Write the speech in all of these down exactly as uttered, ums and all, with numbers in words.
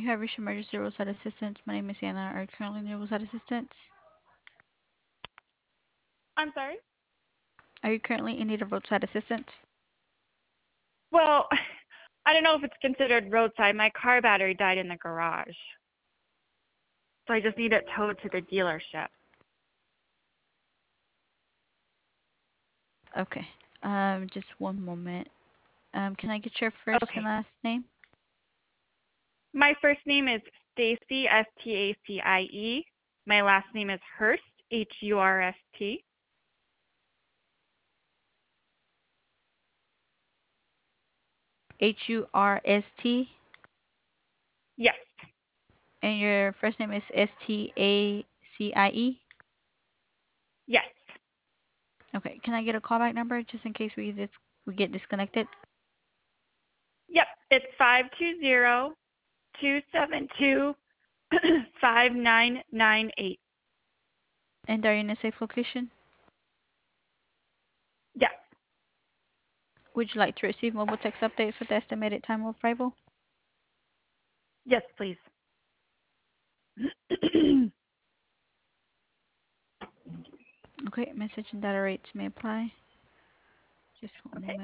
You have reached emergency roadside assistance. My name is Anna. Are you currently in roadside assistance? I'm sorry? Are you currently in need of roadside assistance? Well, I don't know if it's considered roadside. My car battery died in the garage. So I just need it towed to the dealership. Okay. Um, just one moment. Um, can I get your first and Okay. last name? My first name is Stacy, S T A C I E. My last name is Hurst, H U R S T. H U R S T. Yes. And your first name is S T A C I E? Yes. Okay. Can I get a callback number just in case we dis- we get disconnected? Yep. It's five two zero, two seven two, five nine nine eight. And are you in a safe location? Yes. Would you like to receive mobile text updates with the estimated time of arrival? Yes, please. Okay. Message and data rates may apply. Just one Okay. moment.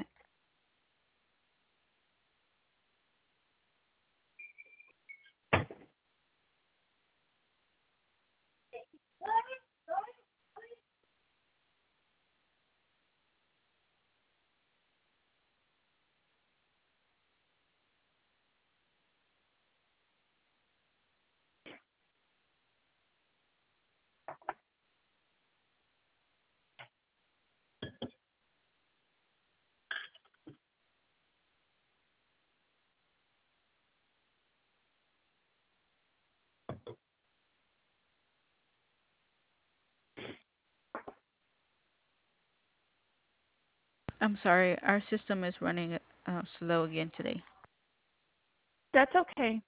I'm sorry. Our system is running uh, slow again today. That's okay.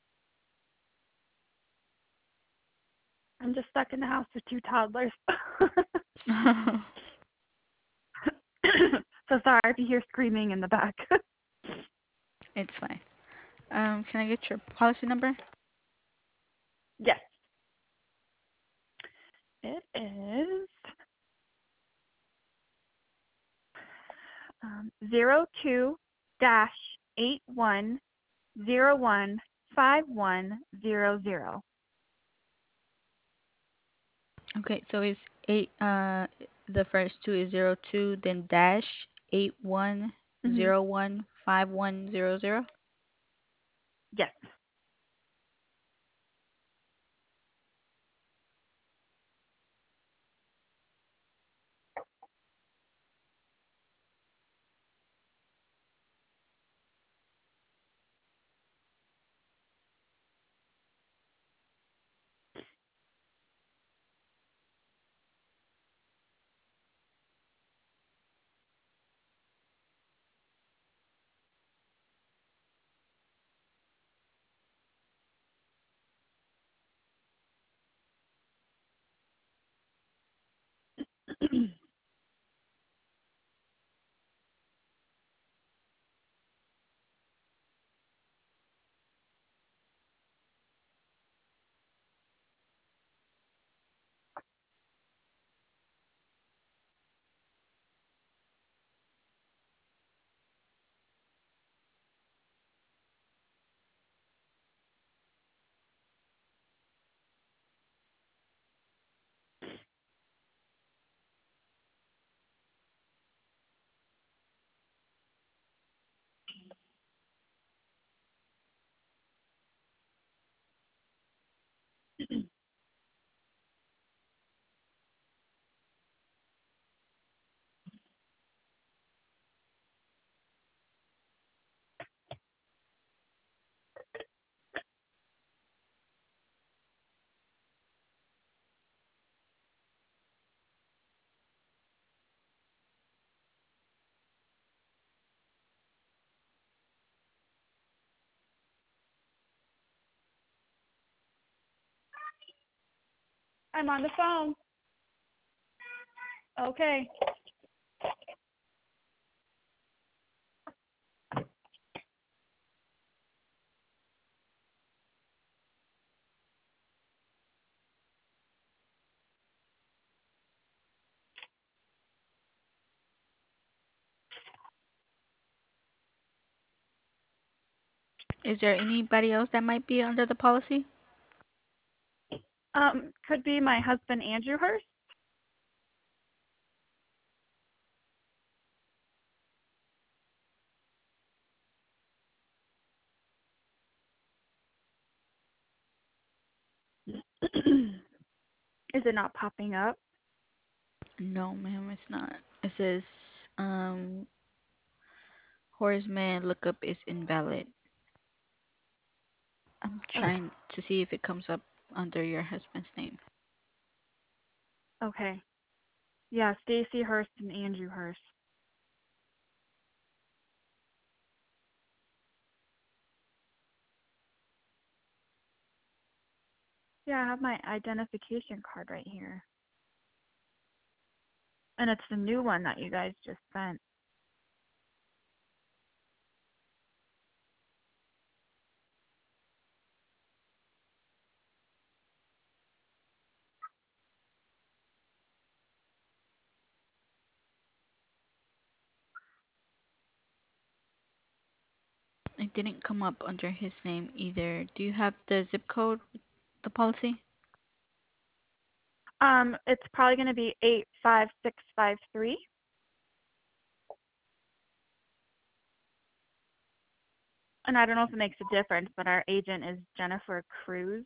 I'm just stuck in the house with two toddlers. So sorry if you hear screaming in the back. It's fine. Um, can I get your policy number? Yes. It is um, zero two dash eight one zero one five one zero zero. Okay, so it's eight. Uh, the first two is zero two, then dash eight one Mm-hmm. zero one five one zero zero. Yes. I'm on the phone. Okay. Is there anybody else that might be under the policy? Um, could be my husband, Andrew Hurst. Is it not popping up? No, ma'am, it's not. It says um Horseman lookup is invalid. I'm Okay. trying to see if it comes up under your husband's name. Okay. Yeah, Stacy Hurst and Andrew Hurst. Yeah, I have my identification card right here. And it's the new one that you guys just sent. It didn't come up under his name either. Do you have the zip code, the policy? Um, it's probably going to be eight five six five three. And I don't know if it makes a difference, but our agent is Jennifer Cruz.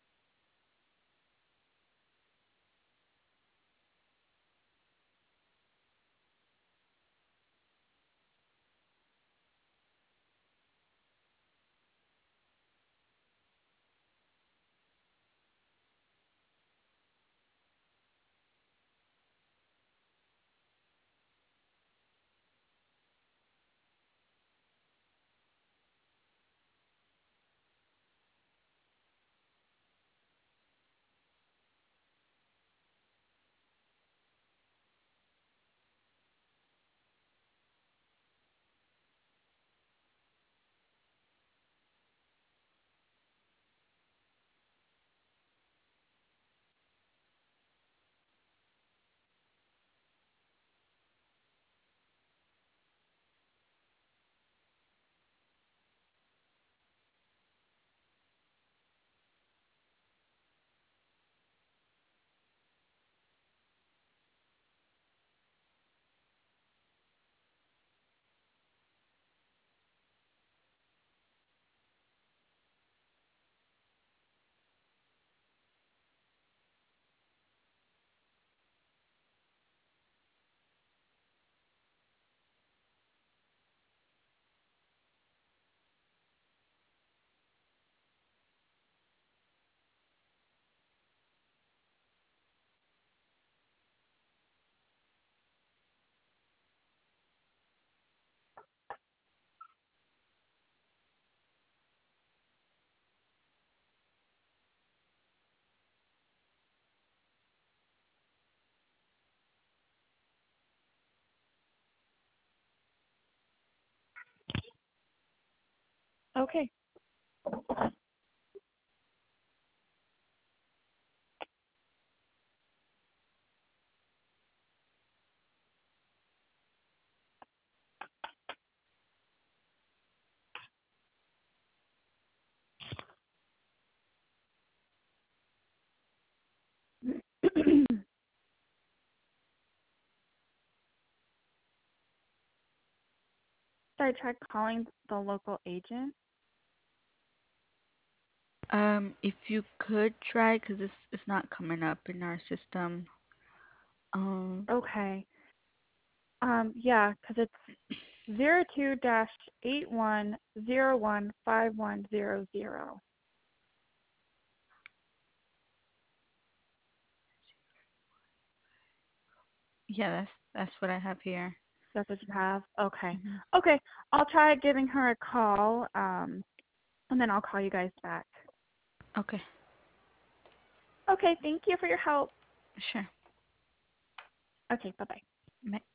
Okay. Should I try calling the local agent? Um, if you could try, because this is not coming up in our system. Um, Okay. Um, yeah, because it's zero two dash eight one zero one five one zero zero. yeah, that's that's what I have here. That's what you have? Okay. Hmm. Okay. I'll try giving her a call, um, and then I'll call you guys back. Okay, Okay. Thank you for your help. sure. Okay. Bye-bye. Bye.